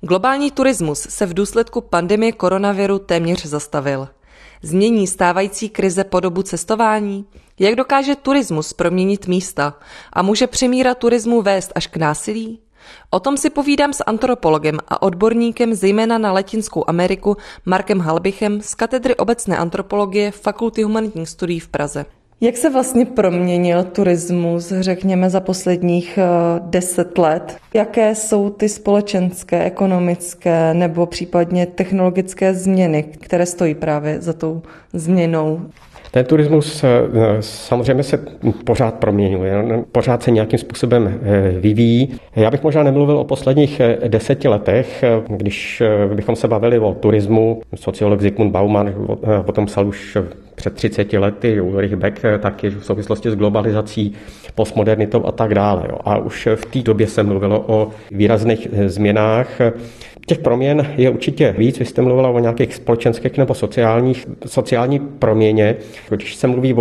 Globální turismus se v důsledku pandemie koronaviru téměř zastavil. Změní stávající krize podobu cestování? Jak dokáže turismus proměnit místa? A může přemíra turismu vést až k násilí? O tom si povídám s antropologem a odborníkem zejména na Latinskou Ameriku Markem Halbichem z katedry obecné antropologie Fakulty humanitních studií v Praze. Jak se vlastně proměnil turismus, řekněme, za posledních 10 let? Jaké jsou ty společenské, ekonomické nebo případně technologické změny, které stojí právě za tou změnou? Ten turismus samozřejmě se pořád proměňuje, pořád se nějakým způsobem vyvíjí. Já bych možná nemluvil o posledních 10 letech, když bychom se bavili o turismu. Sociolog Zygmunt Bauman o tom psal už před 30 lety, Ulrich Beck taky v souvislosti s globalizací, postmodernitou a tak dále. A už v té době se mluvilo o výrazných změnách. Těch proměn je určitě víc. Vy jste mluvila o nějakých společenských nebo sociální proměně. Když se mluví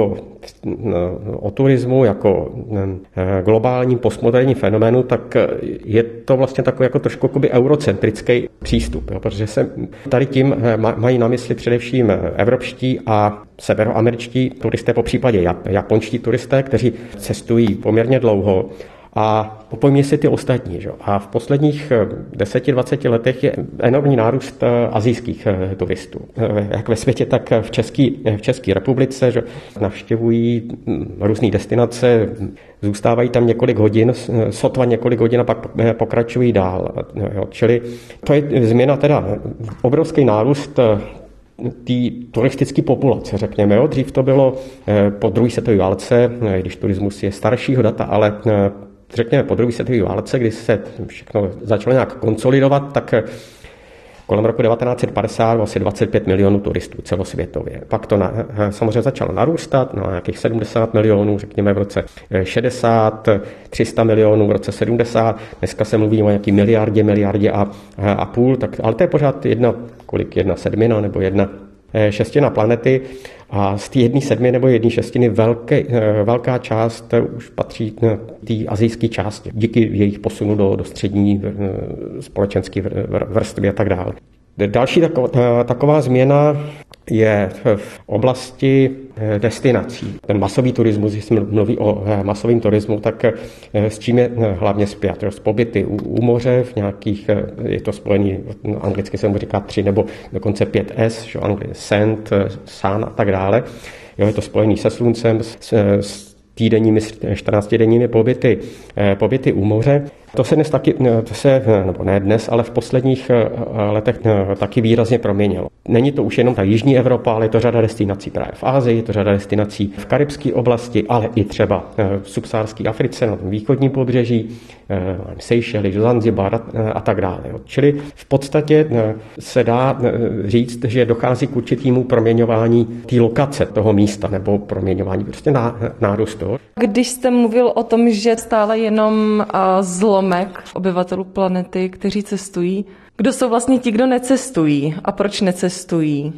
o turismu jako globálním postmoderním fenoménu, tak je to vlastně takový jako trošku eurocentrický přístup, jo, protože se tady tím mají na mysli především evropští a severoameričtí turisté, popřípadě japonští turisté, kteří cestují poměrně dlouho. A opojmě si ty ostatní. Že? A v posledních 10-20 letech je enormní nárůst asijských turistů. Jak ve světě, tak v České republice. Že? Navštěvují různé destinace, zůstávají tam několik hodin, sotva několik hodin a pak pokračují dál. Jo? Čili to je změna, teda obrovský nárůst té turistické populace, řekněme. Jo? Dřív to bylo po druhé světové válce, když turismus je staršího data, ale řekněme po druhé světové válce, kdy se všechno začalo nějak konsolidovat, tak kolem roku 1950 asi 25 milionů turistů celosvětově. Pak to samozřejmě začalo narůstat na nějakých 70 milionů, řekněme v roce 60, 300 milionů v roce 70. Dneska se mluví o nějaký miliardě a půl, tak, ale to je pořád jedna sedmina nebo jedna šestina planety. A z té 1/7 nebo 1/6 velká část už patří té asijské části, díky jejich posunu do střední společenské vrstvy a tak dále. Další taková změna je v oblasti destinací. Ten masový turismus, když se mluví o masovém turismu, tak s čím je hlavně spjat? Z pobyty u moře, v nějakých, je to spojený, anglicky se mu říká 3 nebo dokonce 5S, sand, sun a tak dále. Jo, je to spojený se sluncem, s týdenními, 14denními pobyty u moře. To se dnes taky, nebo ne dnes, ale v posledních letech taky výrazně proměnilo. Není to už jenom ta jižní Evropa, ale je to řada destinací právě v Asii, je to řada destinací v karibské oblasti, ale i třeba v subsaharské Africe, na tom východním pobřeží, Seychely, Zanzibar a tak dále. Čili v podstatě se dá říct, že dochází k určitému proměňování té lokace toho místa nebo proměňování prostě nárůstu. Když jste mluvil o tom, že stále jenom zlomek obyvatelů planety, kteří cestují, kdo jsou vlastně ti, kdo necestují a proč necestují?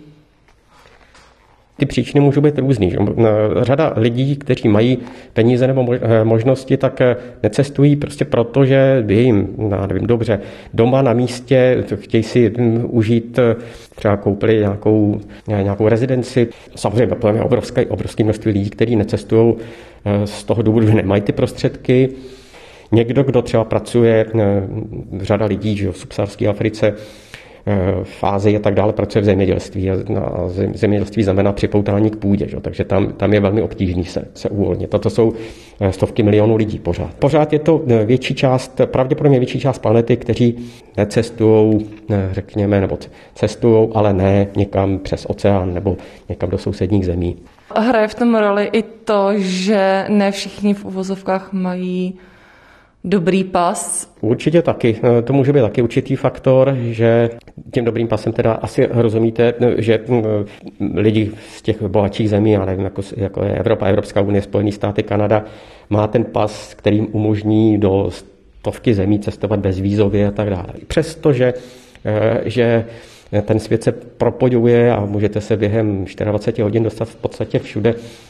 Ty příčiny můžou být různý. Řada lidí, kteří mají peníze nebo možnosti, tak necestují prostě proto, že by jim, nevím, dobře, doma na místě chtějí si užít, třeba koupili nějakou rezidenci. Samozřejmě to je obrovské množství lidí, kteří necestují z toho důvodu, že nemají ty prostředky. Někdo, kdo třeba pracuje, řada lidí, že v subsaharské Africe, v Ázii a tak dále pracuje v zemědělství a zemědělství znamená připoutání k půdě, že? Takže tam je velmi obtížný se uvolnit. Toto jsou stovky milionů lidí pořád. Pořád je to pravděpodobně větší část planety, kteří necestují, řekněme, nebo cestují, ale ne někam přes oceán nebo někam do sousedních zemí. Hraje v tom roli i to, že ne všichni v uvozovkách mají dobrý pas? Určitě taky. To může být taky určitý faktor, že tím dobrým pasem teda asi rozumíte, že lidi z těch bohatších zemí, já nevím, jako je Evropa, Evropská unie, Spojené státy, Kanada, má ten pas, který jim umožní do stovky zemí cestovat bezvízově a tak dále. Přestože že ten svět se propojuje a můžete se během 24 hodin dostat v podstatě všude,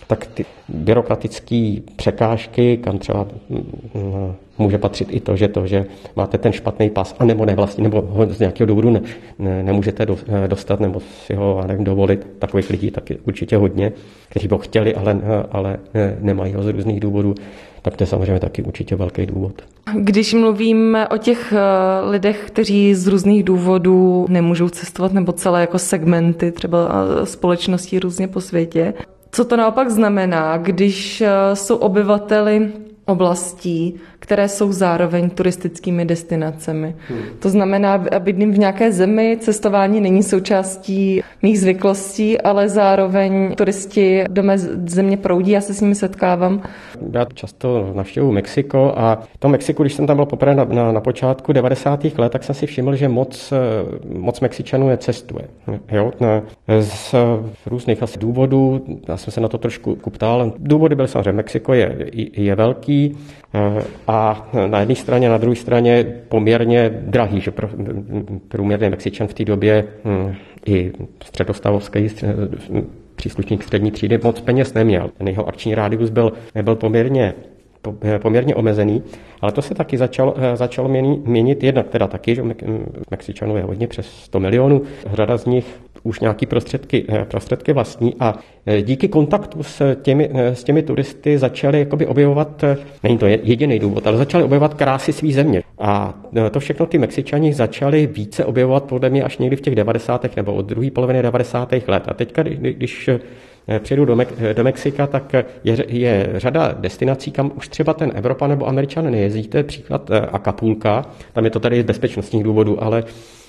tak ty byrokratické překážky, kam třeba může patřit i to, že máte ten špatný pas, anebo nevlastní, nebo ho z nějakého důvodu nemůžete dostat, nebo si ho dovolit. Takových lidí taky určitě hodně, kteří by ho chtěli, ale nemají ho z různých důvodů. Tak to je samozřejmě taky určitě velký důvod. Když mluvíme o těch lidech, kteří z různých důvodů nemůžou cestovat, nebo celé jako segmenty třeba společností různě po světě, co to naopak znamená, když jsou obyvateli oblastí, které jsou zároveň turistickými destinacemi. To znamená, bydlím v nějaké zemi, cestování není součástí mých zvyklostí, ale zároveň turisti do mé země proudí, já se s nimi setkávám. Já často navštěvuji Mexiko a v tom Mexiku, když jsem tam byl poprvé na počátku 90. let, tak jsem si všiml, že moc Mexičanů necestuje. Jo? Z různých asi důvodů, já jsem se na to trošku ptal. Důvody byly samozřejmě, Mexiko je velký, a na jedné straně, na druhé straně poměrně drahý, že průměrný Mexičan v té době i středostavovský příslušník střední třídy moc peněz neměl. Ten jeho akční rádius byl poměrně omezený, ale to se taky začalo měnit jednak teda taky, že Mexičanů je hodně přes 100 milionů, řada z nich už nějaký prostředky vlastní a díky kontaktu s těmi turisty začali jakoby objevovat, není to jediný důvod, ale začali objevovat krásy své země. A to všechno ty Mexičani začali více objevovat podle mě až někdy v těch 90. nebo od druhé poloviny 90. let. A teďka, když přijedu do Mexika, tak je řada destinací, kam už třeba ten Evropan nebo Američan nejezdí. To je příklad Acapulca, tam je to tady z bezpečnostních důvodů, ale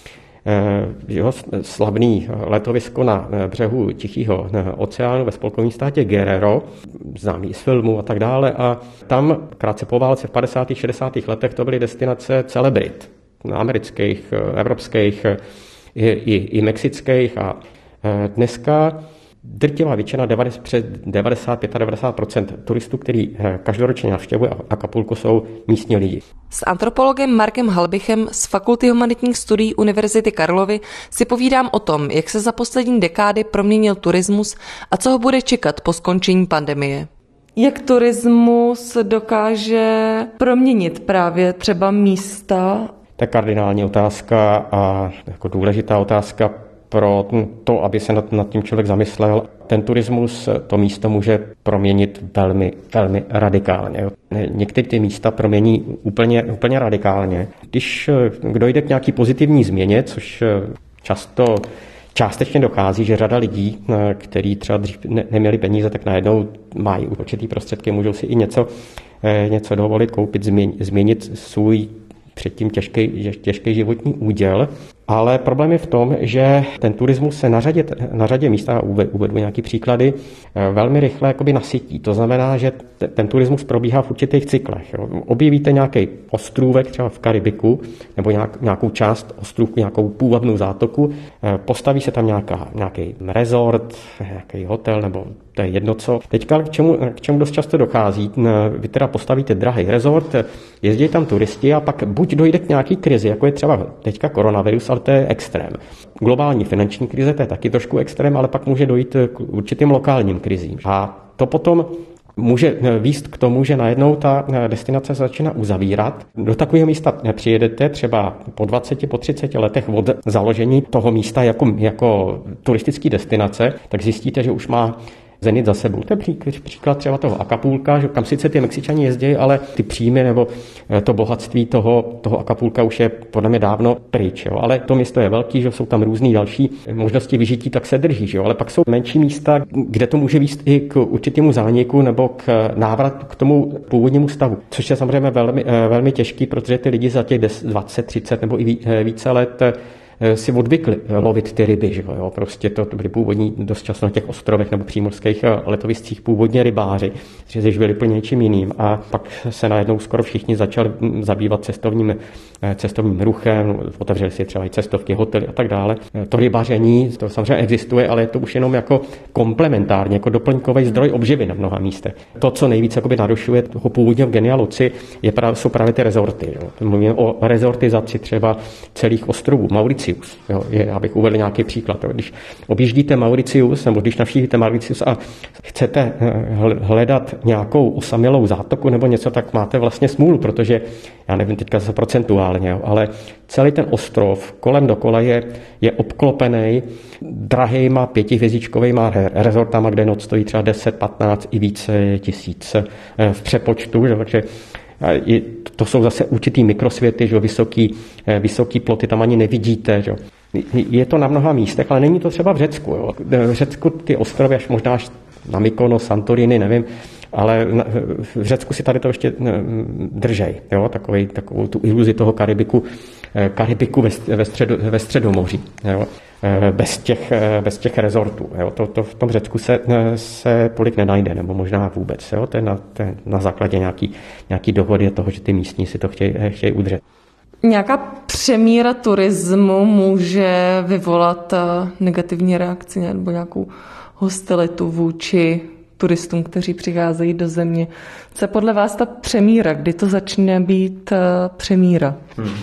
jeho slavný letovisko na břehu Tichého oceánu ve spolkovém státě Guerrero, známý z filmu a tak dále. A tam krátce po válce v 50. 60. letech to byly destinace celebrit, amerických, evropských i mexických. A dneska drtivá většina, přes 90-95% turistů, který každoročně navštěvuje Acapulco, jsou místní lidi. S antropologem Markem Halbichem z Fakulty humanitních studií Univerzity Karlovy si povídám o tom, jak se za poslední dekády proměnil turismus a co ho bude čekat po skončení pandemie. Jak turismus dokáže proměnit právě třeba místa? To je kardinální otázka a jako důležitá otázka pro to, aby se nad tím člověk zamyslel. Ten turismus to místo může proměnit velmi, velmi radikálně. Některé ty místa promění úplně radikálně. Když dojde k nějaký pozitivní změně, což často částečně dochází, že řada lidí, kteří třeba dřív neměli peníze, tak najednou mají určitý prostředky, můžou si i něco dovolit, koupit, změnit svůj předtím těžký životní úděl. Ale problém je v tom, že ten turismus se na řadě místa, uvedu nějaký příklady, velmi rychle jakoby nasytí. To znamená, že ten turismus probíhá v určitých cyklech. Jo. Objevíte nějaký ostrůvek třeba v Karibiku nebo nějakou část ostrůvku, nějakou půvabnou zátoku, postaví se tam nějaký resort, nějaký hotel nebo to je jedno co. Teďka k čemu dost často dochází, vy teda postavíte drahý resort, jezdí tam turisti a pak buď dojde k nějaký krizi, jako je třeba teďka koronavirus, ale to je extrém. Globální finanční krize, to je taky trošku extrém, ale pak může dojít k určitým lokálním krizím. A to potom může vést k tomu, že najednou ta destinace začíná uzavírat. Do takového místa přijedete třeba po 20, po 30 letech od založení toho místa jako turistické destinace, tak zjistíte, že už má zenit za sebou. To je příklad třeba toho Acapulca, že kam sice ty Mexičani jezdí, ale ty příjmy nebo to bohatství toho Acapulca už je podle mě dávno pryč. Jo. Ale to město je velký, že jsou tam různý další možnosti vyžití, tak se drží. Že jo. Ale pak jsou menší místa, kde to může vést i k určitému zániku nebo k návratu k tomu původnímu stavu. Což je samozřejmě velmi, velmi těžký, protože ty lidi za těch 20, 30 nebo i více let si odvykli lovit ty ryby, že jo? Prostě to byly původní dost často na těch ostrovech nebo přímořských letoviscích původně rybáři, kteří žili plně něčím jiným a pak se najednou skoro všichni začali zabývat cestovním ruchem, otevřeli si třeba i cestovky, hotely a tak dále. To rybaření, to samozřejmě existuje, ale je to už jenom jako komplementárně, jako doplňkový zdroj obživy na mnoha místech. To, co nejvíc narušuje toho původního genia luci, jsou právě ty rezorty. Jo? Mluvíme o rezortizaci třeba celých ostrovů. Mauricius Mauricius. Jo. Já bych uvedl nějaký příklad. Jo. Když objíždíte Mauricius, nebo když navštívíte Mauricius a chcete hledat nějakou osamělou zátoku nebo něco, tak máte vlastně smůlu, protože, já nevím teďka zase procentuálně, jo, ale celý ten ostrov kolem dokola je obklopený drahýma 5hvězdičkovýma rezortama, kde noc stojí třeba 10, 15 i více tisíc v přepočtu, že, takže to jsou zase určitý mikrosvěty, že, vysoký ploty, tam ani nevidíte. Že. Je to na mnoha místech, ale není to třeba v Řecku. Jo. V Řecku ty ostrovy až na Mykonos, Santorini, nevím, ale v Řecku si tady to ještě držej, jo, takovou tu iluzi toho Karibiku ve Středomoří, jo, bez těch rezortů. Jo. To v tom Řecku se tolik nenajde, nebo možná vůbec. Jo. To je na základě nějaký dohody toho, že ty místní si to chtějí udržet. Nějaká přemíra turismu může vyvolat negativní reakci nebo nějakou hostilitu vůči turistům, kteří přicházejí do země. Co je podle vás ta přemíra? Kdy to začne být přemíra?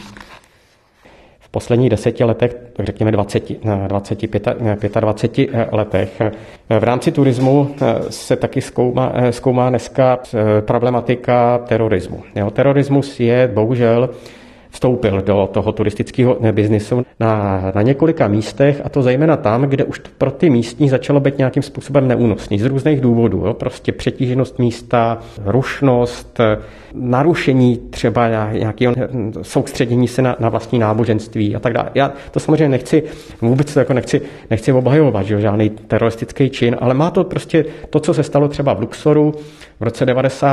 V posledních 10 letech, tak řekněme 25 letech, v rámci turismu se taky zkoumá dneska problematika terorismu. Jo, terorismus je bohužel vstoupil do toho turistického biznisu na několika místech, a to zejména tam, kde už pro ty místní začalo být nějakým způsobem neúnosný z různých důvodů. Jo? Prostě přetíženost místa, rušnost, narušení třeba nějakého soustředění se na vlastní náboženství a tak dále. Já to samozřejmě nechci obhajovat, že žádný teroristický čin, ale má to prostě to, co se stalo třeba v Luxoru v roce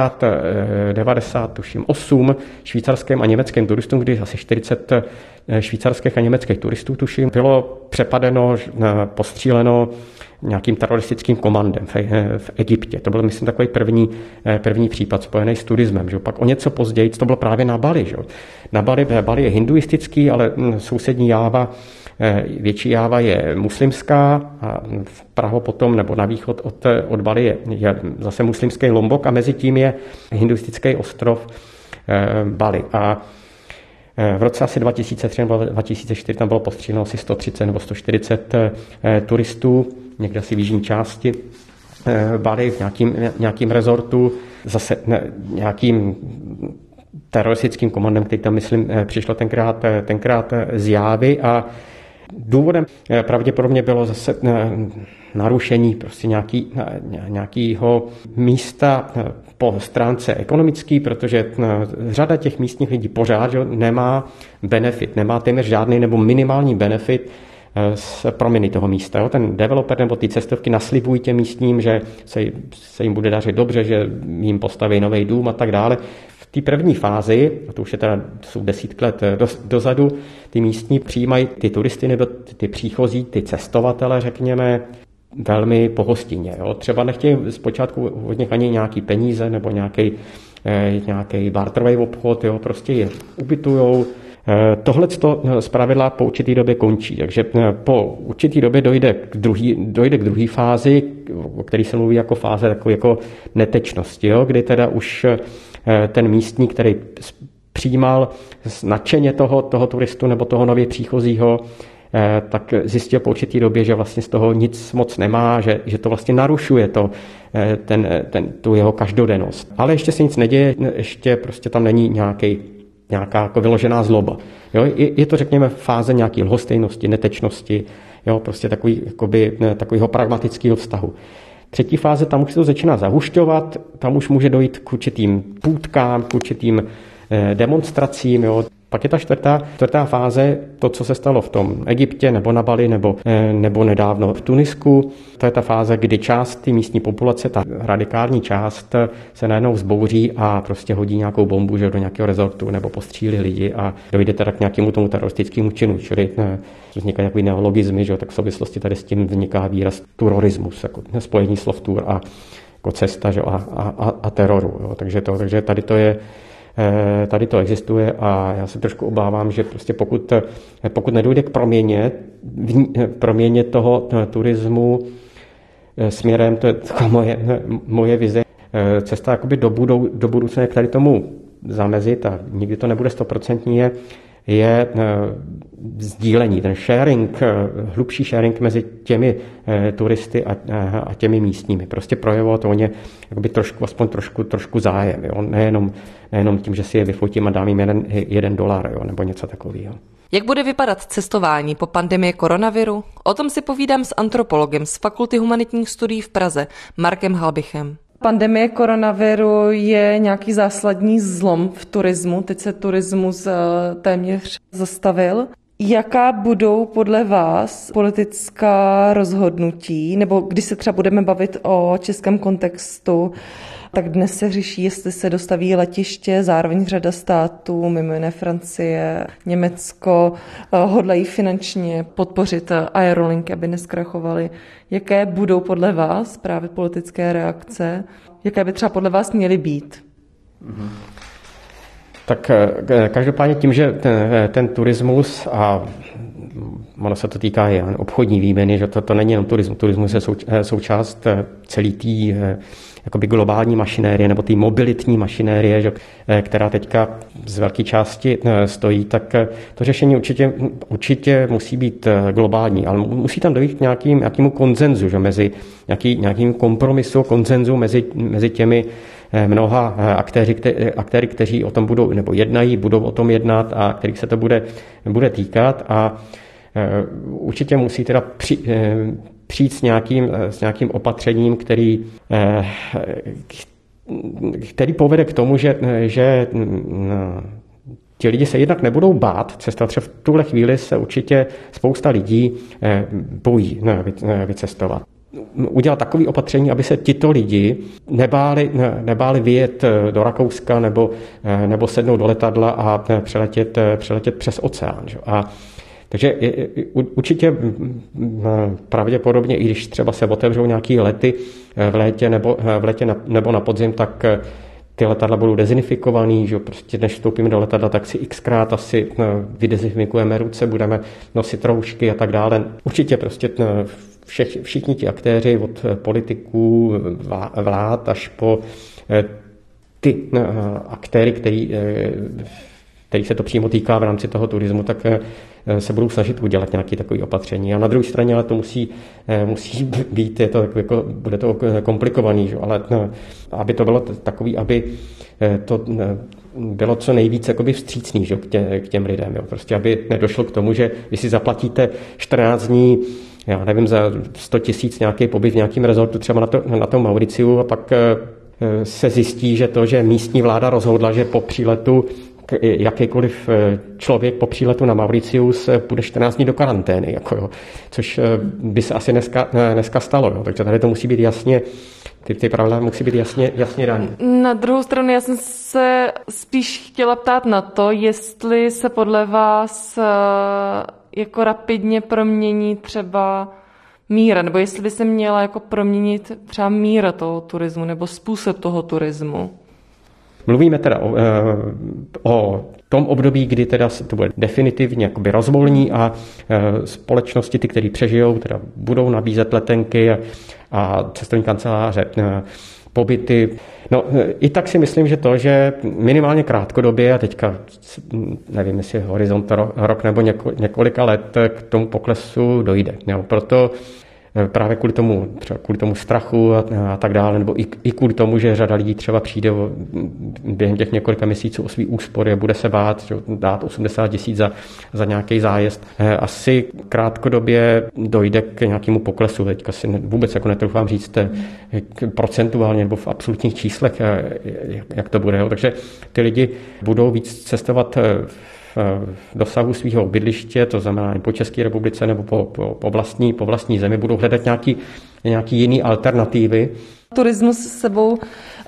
98 švýcarským a německým turistům, kdy asi 40 švýcarských a německých turistů, tuším, bylo přepadeno, postříleno nějakým teroristickým komandem v Egyptě. To byl, myslím, takový první případ spojený s turismem. Že? Pak o něco později, to bylo právě na Bali. Že? Na Bali je hinduistický, ale sousední Jáva, větší Jáva je muslimská, a vpravo potom, nebo na východ od Bali je zase muslimský Lombok, a mezi tím je hinduistický ostrov Bali. A v roce asi 2003 nebo 2004 tam bylo postříleno asi 130 nebo 140 turistů, někde asi v jižní části Bali, v nějakým rezortu, zase nějakým teroristickým komandem, který tam, myslím, přišlo tenkrát z Jávy, a důvodem pravděpodobně bylo zase narušení prostě nějakého místa po stránce ekonomický, protože řada těch místních lidí pořád nemá benefit, nemá téměř žádný nebo minimální benefit z proměny toho místa. Jo. Ten developer nebo ty cestovky naslibují těm místním, že se jim bude dařit dobře, že jim postaví nový dům a tak dále. V té první fázi, a to už je teda, jsou 10 let dozadu, ty místní přijímají ty turisty nebo ty příchozí, ty cestovatele, řekněme, velmi pohostinně. Jo. Třeba nechtějí zpočátku od nich ani nějaký peníze nebo nějaký barterový obchod, jo. Prostě je ubytujou. Tohleto zpravidla po určitý době končí, takže po určitý době dojde k druhé fázi, o které se mluví jako fáze takové jako netečnosti, jo, kdy teda už ten místní, který přijímal nadšeně toho turistu nebo toho nově příchozího, tak zjistil po určitý době, že vlastně z toho nic moc nemá, že to vlastně narušuje tu jeho každodennost. Ale ještě se nic neděje, ještě prostě tam není nějaká jako vyložená zloba. Jo? Je to, řekněme, fáze nějaké lhostejnosti, netečnosti, jo? Prostě takového pragmatického vztahu. Třetí fáze, tam už se to začíná zahušťovat, tam už může dojít k určitým půtkám, k určitým demonstracím. Jo? Pak je ta čtvrtá fáze, to, co se stalo v tom Egyptě nebo na Bali nebo nedávno v Tunisku. To je ta fáze, kdy část té místní populace, ta radikální část, se najednou vzbouří a prostě hodí nějakou bombu, že do nějakého rezortu nebo postřílí lidi a dojde teda k nějakému tomu teroristickému činu. Čili vznikají takový neologizmy, že tak v souvislosti tady s tím vzniká výraz terorismus, jako spojení slov tur a jako cesta, že, a teroru. Jo. Takže tady to existuje a já se trošku obávám, že prostě pokud nedojde k proměně toho turismu směrem, to je moje vize, cesta jakoby do budoucna, jak tady tomu zamezit, a nikdy to nebude 100%, je sdílení, ten sharing, hlubší sharing mezi těmi turisty a těmi místními. Prostě projevovat o ně jakoby aspoň trošku zájem. Jo? Nejenom tím, že si je vyfotím a dám jim $1, jo? Nebo něco takového. Jak bude vypadat cestování po pandemii koronaviru? O tom si povídám s antropologem z Fakulty humanitních studií v Praze, Markem Halbichem. Pandemie koronaviru je nějaký zásadní zlom v turismu. Teď se turismus téměř zastavil. Jaká budou podle vás politická rozhodnutí, nebo když se třeba budeme bavit o českém kontextu, tak dnes se řeší, jestli se dostaví letiště, zároveň řada států, mimo jiné Francie, Německo, hodlají finančně podpořit aerolinky, aby neskrachovaly. Jaké budou podle vás právě politické reakce? Jaké by třeba podle vás měly být? Tak každopádně tím, že ten turismus a ono se to týká i obchodní výměny, že to není jenom turismus. Turismus je součást celý té jakoby globální mašinérie nebo té mobilitní mašinérie, že, která teďka z velké části stojí, tak to řešení určitě musí být globální, ale musí tam dojít k nějakému konsenzu, že nějakým kompromisu, konsenzu mezi těmi mnoha aktéry, kteří o tom budou nebo jednají, budou o tom jednat a kterých se to bude týkat a určitě musí teda přijít s nějakým opatřením, který povede k tomu, že ti lidi se jednak nebudou bát cestovat. Třeba v tuhle chvíli se určitě spousta lidí bojí vycestovat. Udělat takové opatření, aby se tito lidi nebáli vyjet do Rakouska nebo sednout do letadla a přeletět přes oceán. Že? Takže určitě pravděpodobně, i když třeba se otevřou nějaké lety v létě nebo na podzim, tak ty letadla budou dezinfikovaný, že prostě než vstoupíme do letadla, tak si xkrát asi vydezinfikujeme ruce, budeme nosit roušky a tak dále. Určitě prostě všichni ti aktéři od politiků, vlád až po ty aktéry, který se to přímo týká v rámci toho turismu, tak se budou snažit udělat nějaké takové opatření. A na druhé straně ale to musí být, bude to komplikovaný, že? Ale aby to bylo takový, aby to bylo co nejvíc vstřícný, že? K těm lidem. Jo? Prostě aby nedošlo k tomu, že když si zaplatíte 14 dní, já nevím, za 100 000 nějaký pobyt v nějakém rezortu, třeba na tom Mauriciu, a pak se zjistí, že místní vláda rozhodla, že po příletu jakýkoliv člověk po příletu na Mauricius bude 14 dní do karantény, což by se asi dneska stalo. Jo. Takže tady to musí být jasně, ty pravidla musí být jasně dané. Na druhou stranu já jsem se spíš chtěla ptát na to, jestli se podle vás jako rapidně promění třeba míra, nebo jestli by se měla proměnit třeba míra toho turismu, nebo způsob toho turismu. Mluvíme teda o tom období, kdy teda se to bude definitivně rozvolní a společnosti, ty, které přežijou, teda budou nabízet letenky a cestovní kanceláře, pobyty. No, i tak si myslím, že minimálně krátkodobě, a teďka nevím, jestli horizont rok nebo několika let, k tomu poklesu dojde. Jo, proto právě kvůli tomu strachu a tak dále, nebo i kvůli tomu, že řada lidí třeba přijde během těch několika měsíců o svý úspory a bude se bát, že dát 80 000 za nějaký zájezd. Asi krátkodobě dojde k nějakému poklesu. Teďka si vůbec netroufám říct procentuálně nebo v absolutních číslech, jak to bude. Takže ty lidi budou víc cestovat v dosahu svého bydliště, to znamená po České republice nebo po vlastní zemi, budou hledat nějaký jiný alternativy. Turismus s sebou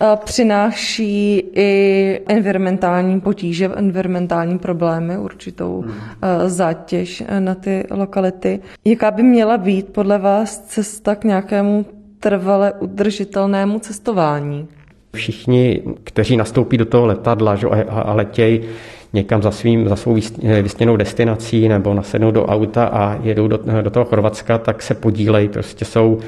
přináší i environmentální potíže, environmentální problémy, určitou zátěž na ty lokality. Jaká by měla být podle vás cesta k nějakému trvale udržitelnému cestování? Všichni, kteří nastoupí do toho letadla a letějí někam za svou vysněnou destinací nebo nasednou do auta a jedou do toho Chorvatska, tak se podílejí, prostě jsou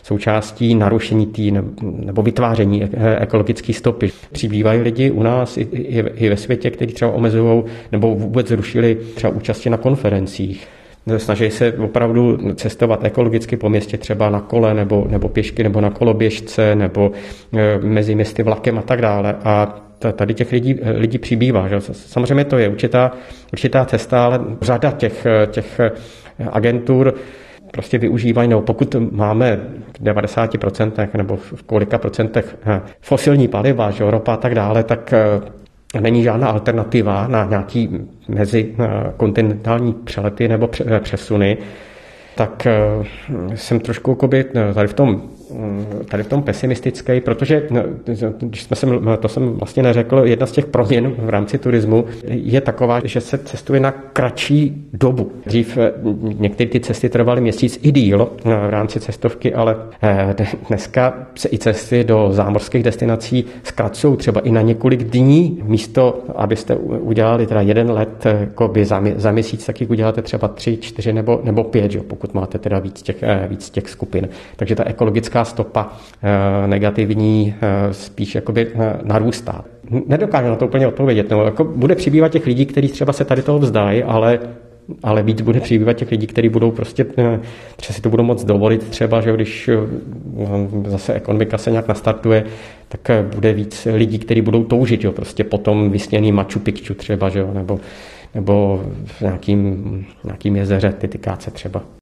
součástí narušení nebo vytváření ekologické stopy. Přibývají lidi u nás i ve světě, kteří třeba omezují nebo vůbec zrušili třeba účasti na konferencích. Snaží se opravdu cestovat ekologicky po městě, třeba na kole nebo pěšky nebo na koloběžce nebo mezi městy vlakem a tak dále. A tady těch lidí přibývá. Že? Samozřejmě to je určitá cesta, ale řada těch agentur prostě využívají, nebo pokud máme v 90% nebo v kolika procentech fosilní paliva, že ropa a tak dále, tak není žádná alternativa na nějaký mezikontinentální přelety nebo přesuny, tak jsem trošku tady v tom pesimistický, protože to jsem vlastně neřekl, jedna z těch proměn v rámci turismu je taková, že se cestuje na kratší dobu. Dřív některé ty cesty trvaly měsíc i díl v rámci cestovky, ale dneska se i cesty do zámořských destinací zkracují třeba i na několik dní. Místo, abyste udělali teda 1 let za měsíc, tak jich uděláte třeba 3, 4 nebo 5, že? Pokud máte teda víc těch skupin. Takže ta ekologická stopa negativní spíš jakoby narůstá. Nedokážu na to úplně odpovědět. No, jako bude přibývat těch lidí, kteří třeba se tady toho vzdají, ale víc bude přibývat těch lidí, kteří budou prostě, třeba si to budou moc dovolit třeba, že když zase ekonomika se nějak nastartuje, tak bude víc lidí, kteří budou toužit, jo, prostě potom vysněný Machu Picchu třeba, že jo, nebo v nějakým jezeře Titicaca třeba.